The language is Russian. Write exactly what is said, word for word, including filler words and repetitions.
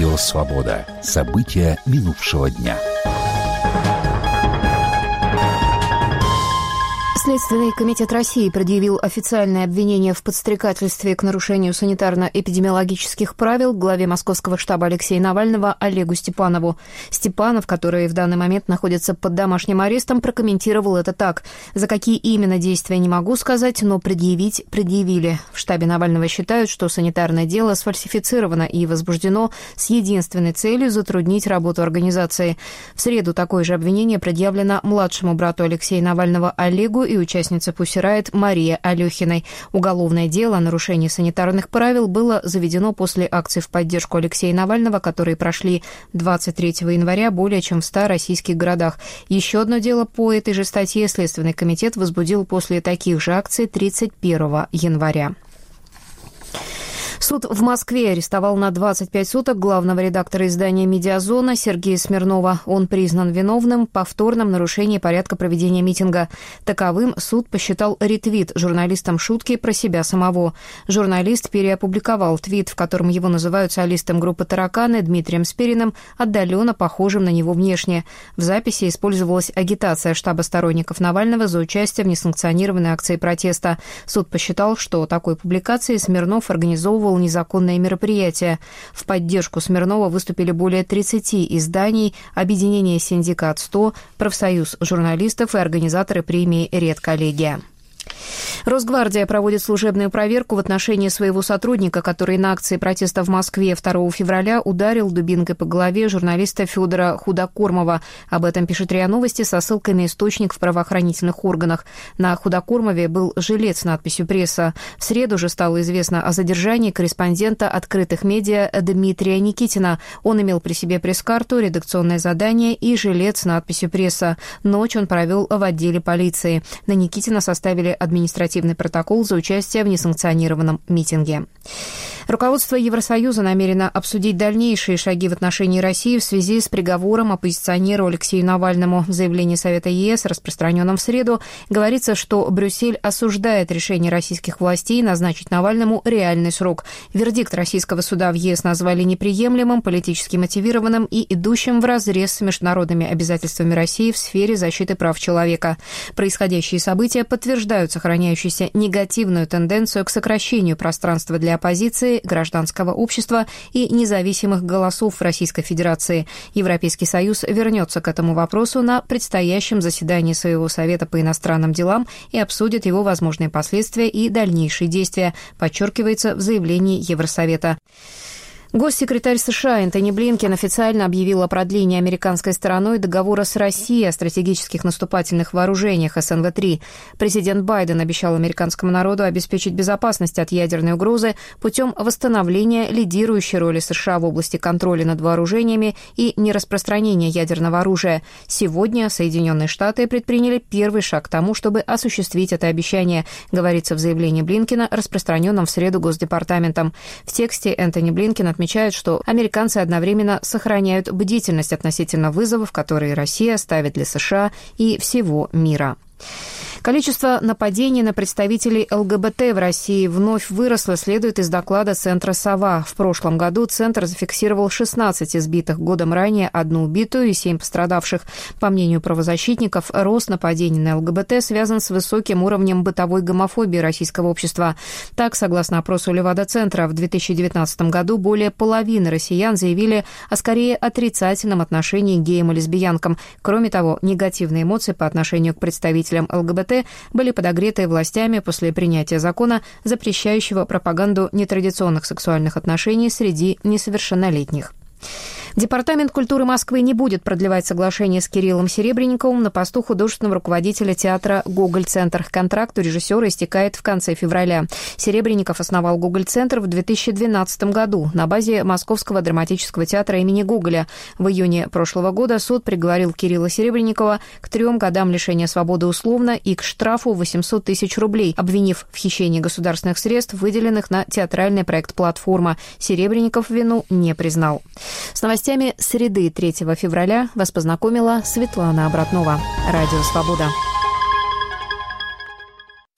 Радио «Свобода». События минувшего дня. Следственный комитет России предъявил официальное обвинение в подстрекательстве к нарушению санитарно-эпидемиологических правил главе московского штаба Алексея Навального Олегу Степанову. Степанов, который в данный момент находится под домашним арестом, прокомментировал это так. «За какие именно действия не могу сказать, но предъявить предъявили». В штабе Навального считают, что санитарное дело сфальсифицировано и возбуждено с единственной целью затруднить работу организации. В среду такое же обвинение предъявлено младшему брату Алексея Навального Олегу и участнице Pussy Riot Марии Алехиной. Уголовное дело о нарушении санитарных правил было заведено после акций в поддержку Алексея Навального, которые прошли двадцать третьего января более чем в ста российских городах. Еще одно дело по этой же статье Следственный комитет возбудил после таких же акций тридцать первого января. Суд в Москве арестовал на двадцать пять суток главного редактора издания «Медиазона» Сергея Смирнова. Он признан виновным в повторном нарушении порядка проведения митинга. Таковым суд посчитал ретвит журналистом шутки про себя самого. Журналист переопубликовал твит, в котором его называют солистом группы «Тараканы» Дмитрием Спириным, отдаленно похожим на него внешне. В записи использовалась агитация штаба сторонников Навального за участие в несанкционированной акции протеста. Суд посчитал, что такой публикацией Смирнов организовывал незаконное мероприятие. В поддержку Смирнова выступили более тридцати изданий, объединение «Синдикат сто», профсоюз журналистов и организаторы премии «Редколлегия». Росгвардия проводит служебную проверку в отношении своего сотрудника, который на акции протеста в Москве второго февраля ударил дубинкой по голове журналиста Федора Худокормова. Об этом пишет РИА Новости со ссылкой на источник в правоохранительных органах. На Худокормове был жилет с надписью «Пресса». В среду же стало известно о задержании корреспондента открытых медиа Дмитрия Никитина. Он имел при себе пресс-карту, редакционное задание и жилет с надписью «Пресса». Ночь он провел в отделе полиции. На Никитина составили административный протокол за участие в несанкционированном митинге. Руководство Евросоюза намерено обсудить дальнейшие шаги в отношении России в связи с приговором оппозиционеру Алексею Навальному. В заявлении Совета ЕС, распространенном в среду, говорится, что Брюссель осуждает решение российских властей назначить Навальному реальный срок. Вердикт российского суда в ЕС назвали неприемлемым, политически мотивированным и идущим вразрез с международными обязательствами России в сфере защиты прав человека. Происходящие события подтверждают сохраняющуюся негативную тенденцию к сокращению пространства для оппозиции, гражданского общества и независимых голосов в Российской Федерации. Европейский Союз вернется к этому вопросу на предстоящем заседании своего Совета по иностранным делам и обсудит его возможные последствия и дальнейшие действия, подчеркивается в заявлении Евросовета. Госсекретарь США Энтони Блинкен официально объявил о продлении американской стороной договора с Россией о стратегических наступательных вооружениях эс эн вэ три. Президент Байден обещал американскому народу обеспечить безопасность от ядерной угрозы путем восстановления лидирующей роли США в области контроля над вооружениями и нераспространения ядерного оружия. Сегодня Соединенные Штаты предприняли первый шаг к тому, чтобы осуществить это обещание, говорится в заявлении Блинкена, распространенном в среду Госдепартаментом. В тексте Энтони Блинкен отмечает, отмечают, что американцы одновременно сохраняют бдительность относительно вызовов, которые Россия ставит для США и всего мира. Количество нападений на представителей эл гэ бэ тэ в России вновь выросло, следует из доклада Центра «Сова». В прошлом году Центр зафиксировал шестнадцать избитых, годом ранее одну убитую и семь пострадавших. По мнению правозащитников, рост нападений на эл гэ бэ тэ связан с высоким уровнем бытовой гомофобии российского общества. Так, согласно опросу Левада-центра, в две тысячи девятнадцатом году более половины россиян заявили о скорее отрицательном отношении к геям и лесбиянкам. Кроме того, негативные эмоции по отношению к представителям эл гэ бэ тэ были подогреты властями после принятия закона, запрещающего пропаганду нетрадиционных сексуальных отношений среди несовершеннолетних. Департамент культуры Москвы не будет продлевать соглашение с Кириллом Серебренниковым на посту художественного руководителя театра «Гоголь-центр». Контракт у режиссера истекает в конце февраля. Серебренников основал «Гоголь-центр» в две тысячи двенадцатом году на базе Московского драматического театра имени Гоголя. В июне прошлого года суд приговорил Кирилла Серебренникова к трем годам лишения свободы условно и к штрафу восемьсот тысяч рублей, обвинив в хищении государственных средств, выделенных на театральный проект «Платформа». Серебренников вину не признал. С новостями среды третьего февраля вас познакомила Светлана Обратнова. Радио «Свобода».